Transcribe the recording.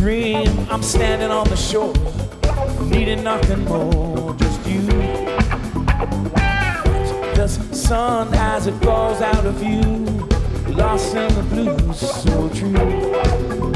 dream. I'm standing on the shore, needing nothing more, just you. The sun as it falls out of you, lost in the blues, so true.